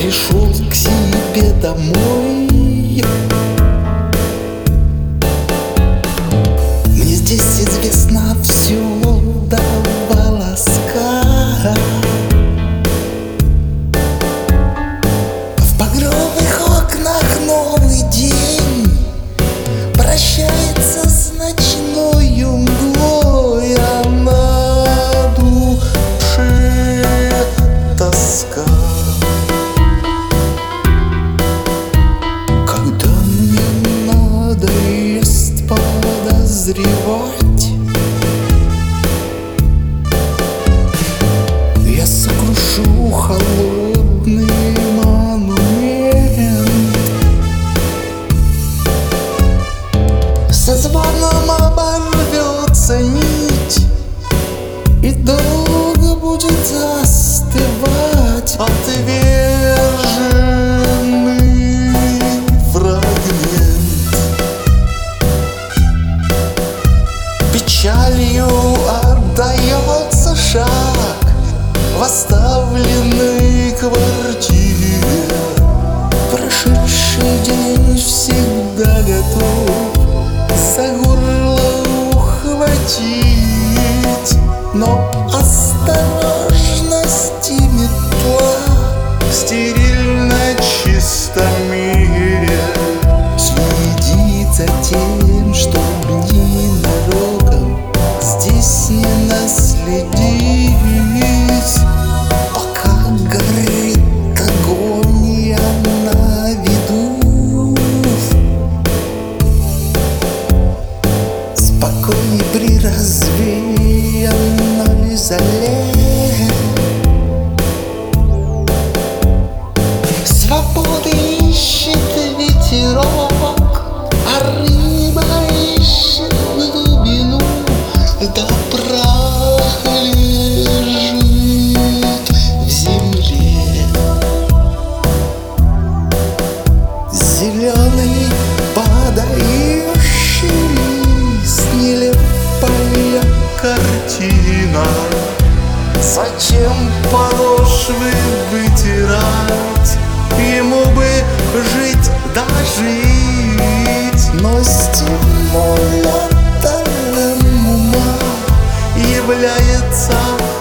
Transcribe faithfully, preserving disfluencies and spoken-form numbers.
пришел к себе домой. Мне здесь известно все до волоска. В багровых окнах новый день прощается с ночною мглой, а на душе тоска. Когда мне надоест подозревать, я сокрушу холодный монумент. Со звоном оборвется нить, и долго будет застывать отверженный фрагмент. Печалью отдается шаг в оставленной квартире. Прошедший день всегда готов за горло ухватить, но осторожность и метла в стерильно чистом мире следит за тем, чтоб ненароком здесь не наследить. Пока горит огонь, я на виду спокойней при развеянной зале. Свободы ищет ветерок, а рыба ищет глубину, да прах лежит в земле. Зеленый падающий лист, нелепая картина. Зачем подошвы вытирать? Ему бы жить да жить. Но стимулатором ума является